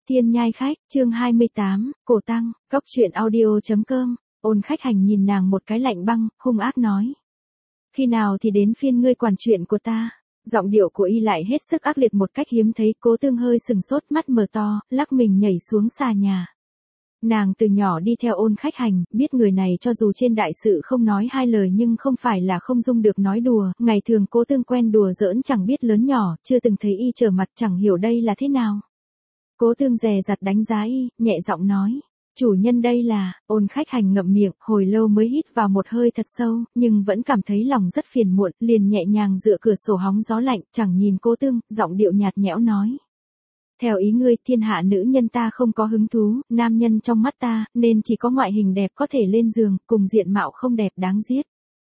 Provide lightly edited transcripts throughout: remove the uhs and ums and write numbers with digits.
Thiên nhai khách, chương 28, cổ tăng, cốc truyện audio.com, Ôn Khách Hành nhìn nàng một cái lạnh băng, hung ác nói. Khi nào thì đến phiên ngươi quản chuyện của ta? Giọng điệu của y lại hết sức ác liệt một cách hiếm thấy. Cố Tương hơi sừng sốt, mắt mở to, lắc mình nhảy xuống xà nhà. Nàng từ nhỏ đi theo Ôn Khách Hành, biết người này cho dù trên đại sự không nói hai lời nhưng không phải là không dung được nói đùa. Ngày thường Cố Tương quen đùa giỡn chẳng biết lớn nhỏ, chưa từng thấy y trở mặt, chẳng hiểu đây là thế nào. Cố Tương dè dặt đánh giá y, nhẹ giọng nói. Chủ nhân đây là. Ôn Khách Hành ngậm miệng, hồi lâu mới hít vào một hơi thật sâu, nhưng vẫn cảm thấy lòng rất phiền muộn, liền nhẹ nhàng dựa cửa sổ hóng gió lạnh, chẳng nhìn Cố Tương, giọng điệu nhạt nhẽo nói. Theo ý ngươi, thiên hạ nữ nhân ta không có hứng thú, nam nhân trong mắt ta, nên chỉ có ngoại hình đẹp có thể lên giường, cùng diện mạo không đẹp đáng giết.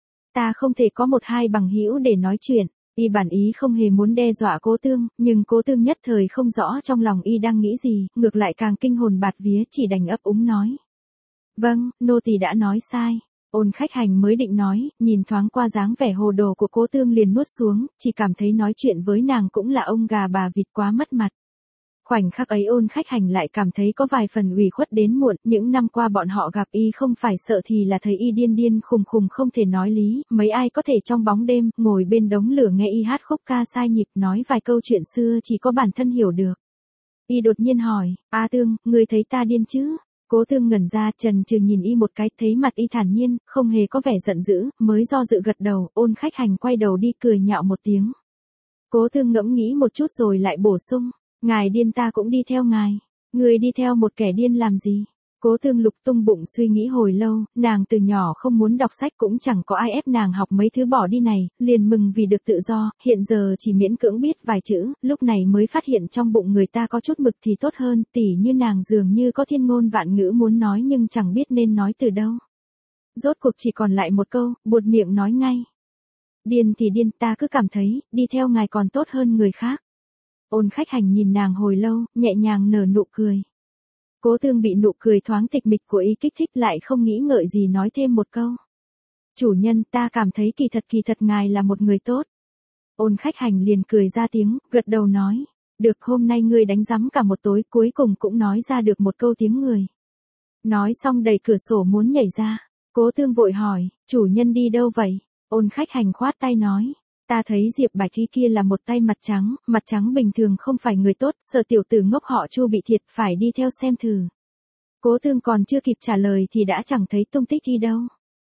Ta không thể có một hai bằng hữu để nói chuyện. Y bản ý không hề muốn đe dọa Cố Tương, nhưng Cố Tương nhất thời không rõ trong lòng y đang nghĩ gì, ngược lại càng kinh hồn bạt vía, chỉ đành ấp úng nói. Vâng, nô tỳ đã nói sai. Ôn Khách Hành mới định nói, nhìn thoáng qua dáng vẻ hồ đồ của Cố Tương liền nuốt xuống, chỉ cảm thấy nói chuyện với nàng cũng là ông gà bà vịt quá mất mặt. Khoảnh khắc ấy Ôn Khách Hành lại cảm thấy có vài phần ủy khuất đến muộn, những năm qua bọn họ gặp y không phải sợ thì là thấy y điên điên khùng khùng không thể nói lý, mấy ai có thể trong bóng đêm, ngồi bên đống lửa nghe y hát khúc ca sai nhịp nói vài câu chuyện xưa chỉ có bản thân hiểu được. Y đột nhiên hỏi, A Tương, ngươi thấy ta điên chứ? Cố Tương ngẩn ra, chần chừ nhìn y một cái, thấy mặt y thản nhiên, không hề có vẻ giận dữ, mới do dự gật đầu. Ôn Khách Hành quay đầu đi cười nhạo một tiếng. Cố Tương ngẫm nghĩ một chút rồi lại bổ sung. Ngài điên ta cũng đi theo ngài. Người đi theo một kẻ điên làm gì? Cố Tương lục tung bụng suy nghĩ hồi lâu, nàng từ nhỏ không muốn đọc sách cũng chẳng có ai ép nàng học mấy thứ bỏ đi này, liền mừng vì được tự do, hiện giờ chỉ miễn cưỡng biết vài chữ, lúc này mới phát hiện trong bụng người ta có chút mực thì tốt hơn, tỉ như nàng dường như có thiên ngôn vạn ngữ muốn nói nhưng chẳng biết nên nói từ đâu. Rốt cuộc chỉ còn lại một câu, buột miệng nói ngay. Điên thì điên, ta cứ cảm thấy, đi theo ngài còn tốt hơn người khác. Ôn Khách Hành nhìn nàng hồi lâu, nhẹ nhàng nở nụ cười. Cố Tương bị nụ cười thoáng tịch mịch của y kích thích lại không nghĩ ngợi gì nói thêm một câu. Chủ nhân, ta cảm thấy kỳ thật ngài là một người tốt. Ôn Khách Hành liền cười ra tiếng, gật đầu nói. Được, hôm nay ngươi đánh rắm cả một tối, cuối cùng cũng nói ra được một câu tiếng người. Nói xong đẩy cửa sổ muốn nhảy ra. Cố Tương vội hỏi, chủ nhân đi đâu vậy? Ôn Khách Hành khoát tay nói. Ta thấy Diệp Bạch Thi kia là một tay mặt trắng bình thường không phải người tốt, sợ tiểu tử ngốc họ Chu bị thiệt, phải đi theo xem thử. Cố Tương còn chưa kịp trả lời thì đã chẳng thấy tung tích đi đâu.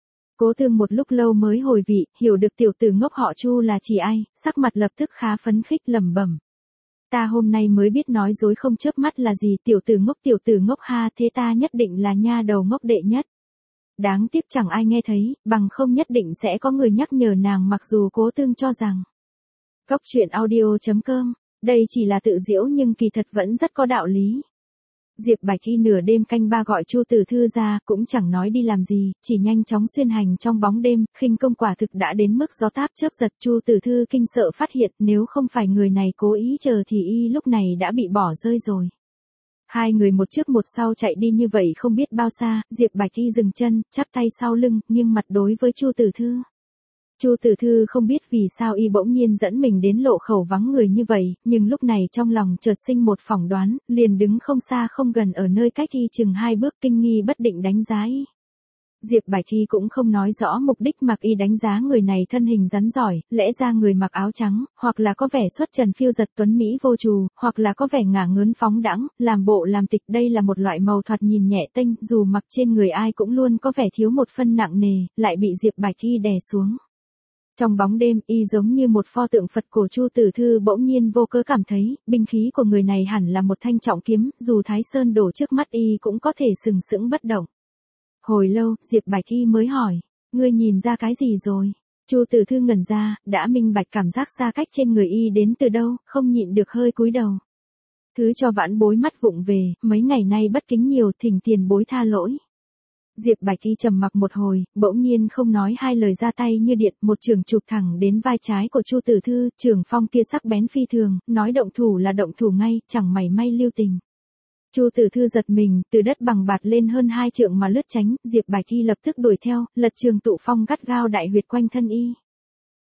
Cố Tương một lúc lâu mới hồi vị, hiểu được tiểu tử ngốc họ Chu là chỉ ai, sắc mặt lập tức khá phấn khích lẩm bẩm. Ta hôm nay mới biết nói dối không chớp mắt là gì, tiểu tử ngốc ha, thế ta nhất định là nha đầu ngốc đệ nhất. Đáng tiếc chẳng ai nghe thấy, bằng không nhất định sẽ có người nhắc nhở nàng mặc dù Cố Tương cho rằng. Cốc truyện audio.com, đây chỉ là tự giễu nhưng kỳ thật vẫn rất có đạo lý. Diệp Bạch Thi nửa đêm canh ba gọi Chu Tử Thư ra, cũng chẳng nói đi làm gì, chỉ nhanh chóng xuyên hành trong bóng đêm, khinh công quả thực đã đến mức gió táp chớp giật. Chu Tử Thư kinh sợ phát hiện nếu không phải người này cố ý chờ thì y lúc này đã bị bỏ rơi rồi. Hai người một trước một sau chạy đi như vậy không biết bao xa, Diệp Bạch Thi dừng chân, chắp tay sau lưng, nghiêng mặt đối với Chu Tử Thư. Chu Tử Thư không biết vì sao y bỗng nhiên dẫn mình đến lộ khẩu vắng người như vậy, nhưng lúc này trong lòng chợt sinh một phỏng đoán, liền đứng không xa không gần ở nơi cách y chừng 2 bước kinh nghi bất định đánh giá y. Diệp Bạch Thi cũng không nói rõ mục đích mặc y đánh giá người này thân hình rắn giỏi, lẽ ra người mặc áo trắng, hoặc là có vẻ xuất trần phiêu giật tuấn mỹ vô trù, hoặc là có vẻ ngả ngớn phóng đãng, làm bộ làm tịch, đây là một loại màu thoạt nhìn nhẹ tênh, dù mặc trên người ai cũng luôn có vẻ thiếu một phân nặng nề, lại bị Diệp Bạch Thi đè xuống. Trong bóng đêm, y giống như một pho tượng Phật cổ. Chu Tử Thư bỗng nhiên vô cớ cảm thấy, binh khí của người này hẳn là một thanh trọng kiếm, dù Thái Sơn đổ trước mắt y cũng có thể sừng sững bất động. Hồi lâu, Diệp Bạch Thi mới hỏi, ngươi nhìn ra cái gì rồi? Chu Tử Thư ngẩn ra, đã minh bạch cảm giác xa cách trên người y đến từ đâu, không nhịn được hơi cúi đầu. Thứ cho vãn bối mắt vụng về, mấy ngày nay bất kính nhiều, thỉnh tiền bối tha lỗi. Diệp Bạch Thi trầm mặc một hồi, bỗng nhiên không nói hai lời ra tay như điện, một chưởng chụp thẳng đến vai trái của Chu Tử Thư, chưởng phong kia sắc bén phi thường, nói động thủ là động thủ ngay, chẳng mảy may lưu tình. Chu Tử Thư giật mình, từ đất bằng bạt lên hơn 2 trượng mà lướt tránh, Diệp Bạch Thi lập tức đuổi theo, lật trường tụ phong gắt gao đại huyệt quanh thân y.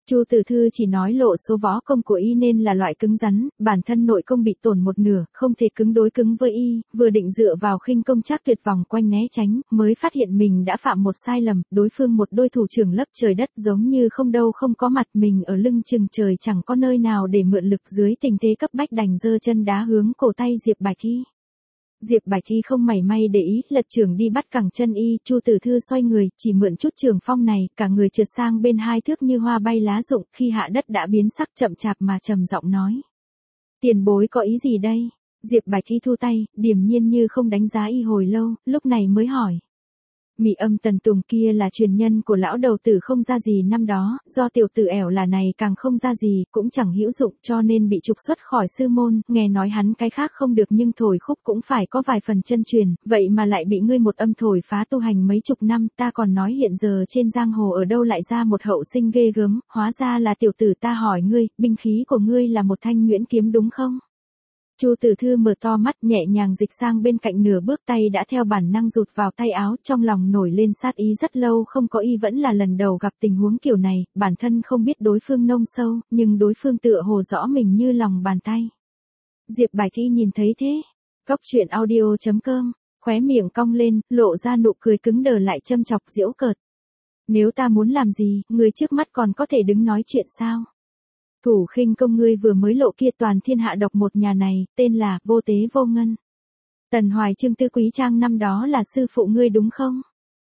Chu Tử Thư chỉ nói lộ số võ công của y nên là loại cứng rắn, bản thân nội công bị tổn một nửa, không thể cứng đối cứng với y, vừa định dựa vào khinh công chắc tuyệt vòng quanh né tránh, mới phát hiện mình đã phạm một sai lầm, đối phương một đôi thủ trưởng lấp trời đất giống như không đâu không có mặt, mình ở lưng chừng trời chẳng có nơi nào để mượn lực, dưới tình thế cấp bách đành giơ chân đá hướng cổ tay Diệp Bạch Thi. Diệp Bạch Thi không mảy may để ý, lật trường đi bắt cẳng chân y, Chu Tử Thư xoay người, chỉ mượn chút trường phong này, cả người trượt sang bên hai thước như hoa bay lá rụng, khi hạ đất đã biến sắc, chậm chạp mà trầm giọng nói. Tiền bối có ý gì đây? Diệp Bạch Thi thu tay, điềm nhiên như không đánh giá y hồi lâu, lúc này mới hỏi. Mị Âm Tần Tùng kia là truyền nhân của lão đầu tử không ra gì năm đó, do tiểu tử ẻo là này càng không ra gì, cũng chẳng hữu dụng, cho nên bị trục xuất khỏi sư môn, nghe nói hắn cái khác không được nhưng thổi khúc cũng phải có vài phần chân truyền, vậy mà lại bị ngươi một âm thổi phá tu hành mấy chục năm, ta còn nói hiện giờ trên giang hồ ở đâu lại ra một hậu sinh ghê gớm, hóa ra là tiểu tử. Ta hỏi ngươi, binh khí của ngươi là một thanh nhuyễn kiếm đúng không? Chu Tử Thư mở to mắt, nhẹ nhàng dịch sang bên cạnh, nửa bước tay đã theo bản năng rụt vào tay áo, trong lòng nổi lên sát ý, rất lâu không có y vẫn là lần đầu gặp tình huống kiểu này, bản thân không biết đối phương nông sâu, nhưng đối phương tựa hồ rõ mình như lòng bàn tay. Diệp Bạch Thi nhìn thấy thế, Cóc Truyện Audio.com, khóe miệng cong lên, lộ ra nụ cười cứng đờ lại châm chọc giễu cợt. Nếu ta muốn làm gì, người trước mắt còn có thể đứng nói chuyện sao? Thủ khinh công ngươi vừa mới lộ kia toàn thiên hạ độc một nhà này, tên là Vô Tế Vô Ngân. Tần Hoài Trương Tư Quý Trang năm đó là sư phụ ngươi đúng không?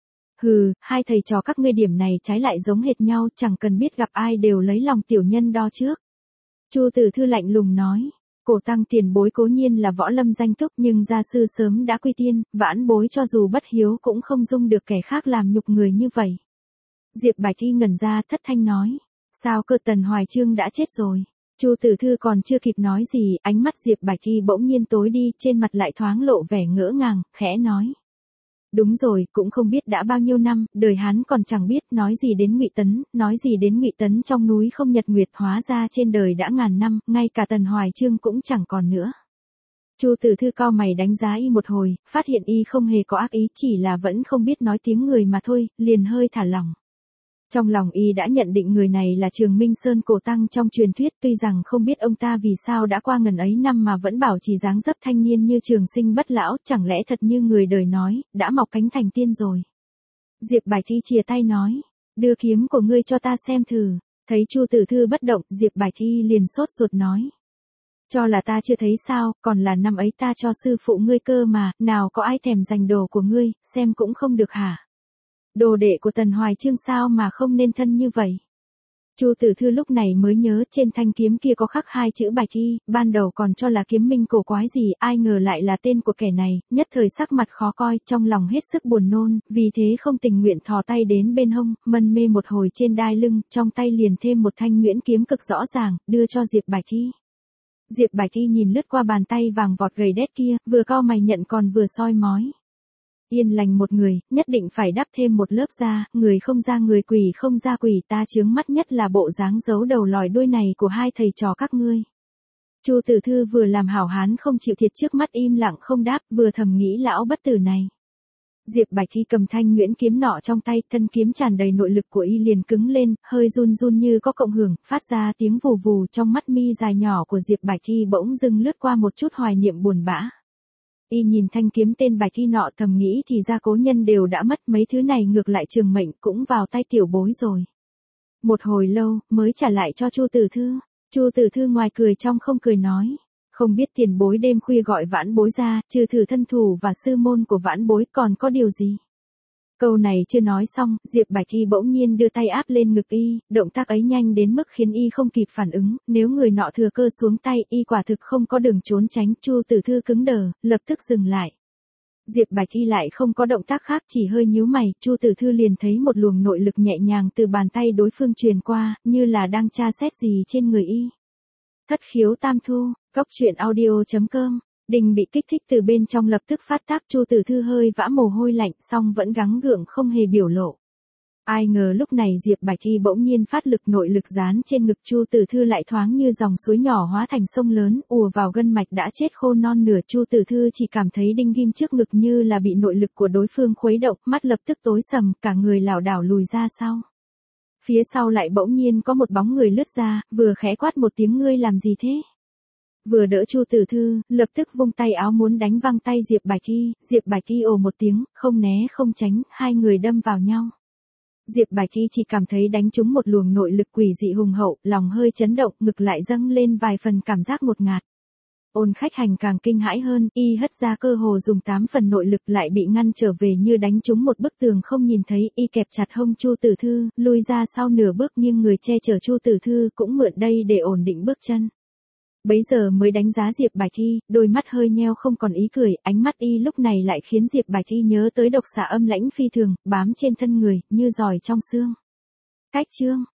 Hừ, hai thầy trò các ngươi điểm này trái lại giống hệt nhau, chẳng cần biết gặp ai đều lấy lòng tiểu nhân đo trước. Chu Tử Thư lạnh lùng nói, Cổ Tăng tiền bối cố nhiên là võ lâm danh túc, nhưng gia sư sớm đã quy tiên, vãn bối cho dù bất hiếu cũng không dung được kẻ khác làm nhục người như vậy. Diệp Bạch Thi ngẩn ra, thất thanh nói. Sao cơ? Tần Hoài Trương đã chết rồi. Chu Tử Thư còn chưa kịp nói gì, ánh mắt Diệp Bạch Thi bỗng nhiên tối đi, trên mặt lại thoáng lộ vẻ ngỡ ngàng, khẽ nói. Đúng rồi, cũng không biết đã bao nhiêu năm, đời hắn còn chẳng biết, nói gì đến Ngụy Tấn, nói gì đến Ngụy Tấn trong núi không nhật nguyệt, hóa ra trên đời đã ngàn năm, ngay cả Tần Hoài Trương cũng chẳng còn nữa. Chu Tử Thư cau mày đánh giá y một hồi, phát hiện y không hề có ác ý, chỉ là vẫn không biết nói tiếng người mà thôi, liền hơi thả lỏng. Trong lòng y đã nhận định người này là Trường Minh Sơn Cổ Tăng trong truyền thuyết, tuy rằng không biết ông ta vì sao đã qua ngần ấy năm mà vẫn bảo trì dáng dấp thanh niên như trường sinh bất lão, chẳng lẽ thật như người đời nói, đã mọc cánh thành tiên rồi. Diệp Bạch Thi chìa tay nói, đưa kiếm của ngươi cho ta xem thử. Thấy Chu Tử Thư bất động, Diệp Bạch Thi liền sốt ruột nói. Cho là ta chưa thấy sao, còn là năm ấy ta cho sư phụ ngươi cơ mà, nào có ai thèm giành đồ của ngươi, xem cũng không được hả? Đồ đệ của Tần Hoài Trương sao mà không nên thân như vậy? Chu Tử Thư lúc này mới nhớ trên thanh kiếm kia có khắc hai chữ Bạch Thi, ban đầu còn cho là kiếm minh cổ quái gì, ai ngờ lại là tên của kẻ này, nhất thời sắc mặt khó coi, trong lòng hết sức buồn nôn, vì thế không tình nguyện thò tay đến bên hông, mân mê một hồi trên đai lưng, trong tay liền thêm một thanh nhuyễn kiếm cực rõ ràng, đưa cho Diệp Bạch Thi. Diệp Bạch Thi nhìn lướt qua bàn tay vàng vọt gầy đét kia, vừa cau mày nhận còn vừa soi mói. Yên lành một người, nhất định phải đắp thêm một lớp da, người không ra người, quỷ không ra quỷ, ta chướng mắt nhất là bộ dáng giấu đầu lòi đuôi này của hai thầy trò các ngươi. Chu Tử Thư vừa làm hảo hán không chịu thiệt, trước mắt im lặng không đáp, vừa thầm nghĩ lão bất tử này. Diệp Bạch Thi cầm thanh nhuyễn kiếm nọ trong tay, thân kiếm tràn đầy nội lực của y liền cứng lên, hơi run run như có cộng hưởng, phát ra tiếng vù vù, trong mắt mi dài nhỏ của Diệp Bạch Thi bỗng dưng lướt qua một chút hoài niệm buồn bã. Y nhìn thanh kiếm tên Bạch Thi nọ thầm nghĩ thì ra cố nhân đều đã mất, mấy thứ này ngược lại trường mệnh cũng vào tay tiểu bối rồi. Một hồi lâu, mới trả lại cho Chu Tử Thư. Chu Tử Thư ngoài cười trong không cười nói. Không biết tiền bối đêm khuya gọi vãn bối ra, trừ thử thân thủ và sư môn của vãn bối còn có điều gì? Câu này chưa nói xong, Diệp Bạch Thi bỗng nhiên đưa tay áp lên ngực y, động tác ấy nhanh đến mức khiến y không kịp phản ứng, nếu người nọ thừa cơ xuống tay, y quả thực không có đường trốn tránh. Chu Tử Thư cứng đờ, lập tức dừng lại. Diệp Bạch Thi lại không có động tác khác, chỉ hơi nhíu mày, Chu Tử Thư liền thấy một luồng nội lực nhẹ nhàng từ bàn tay đối phương truyền qua, như là đang tra xét gì trên người y. Thất khiếu tam thu, Cóc Truyện Audio.com. Đình bị kích thích từ bên trong lập tức phát tác, Chu Tử Thư hơi vã mồ hôi lạnh, song vẫn gắng gượng không hề biểu lộ. Ai ngờ lúc này Diệp Bạch Thi bỗng nhiên phát lực, nội lực dán trên ngực Chu Tử Thư lại thoáng như dòng suối nhỏ hóa thành sông lớn, ùa vào gân mạch đã chết khô non nửa. Chu Tử Thư chỉ cảm thấy đinh ghim trước ngực như là bị nội lực của đối phương khuấy động, mắt lập tức tối sầm, cả người lảo đảo lùi ra sau. Phía sau lại bỗng nhiên có một bóng người lướt ra, vừa khẽ quát một tiếng ngươi làm gì thế? Vừa đỡ Chu Tử Thư, lập tức vung tay áo muốn đánh văng tay Diệp Bạch Thi ồ một tiếng, không né không tránh, hai người đâm vào nhau. Diệp Bạch Thi chỉ cảm thấy đánh trúng một luồng nội lực quỷ dị hùng hậu, lòng hơi chấn động, ngực lại dâng lên vài phần cảm giác ngột ngạt. Ôn Khách Hành càng kinh hãi hơn, y hất ra cơ hồ dùng 8 phần nội lực lại bị ngăn trở về như đánh trúng một bức tường không nhìn thấy, y kẹp chặt hông Chu Tử Thư, lui ra sau nửa bước nghiêng người che chở Chu Tử Thư cũng mượn đây để ổn định bước chân. Bấy giờ mới đánh giá Diệp Bạch Thi, đôi mắt hơi nheo không còn ý cười, ánh mắt y lúc này lại khiến Diệp Bạch Thi nhớ tới độc xà âm lãnh phi thường, bám trên thân người, như giỏi trong xương. Cách chương